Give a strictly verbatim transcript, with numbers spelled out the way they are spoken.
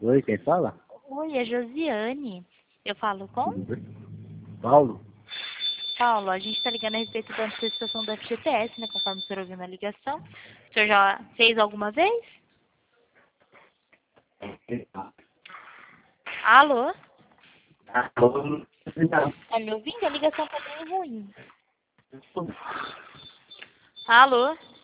Oi, quem fala? Oi, é Josiane. Eu falo com Tudo bem? Paulo? Paulo. A gente está ligando a respeito da antecipação do F G T S, né? Conforme o senhor ouviu na ligação. O senhor já fez alguma vez? Alô? Alô? Tá me ouvindo? A ligação tá bem ruim. Alô?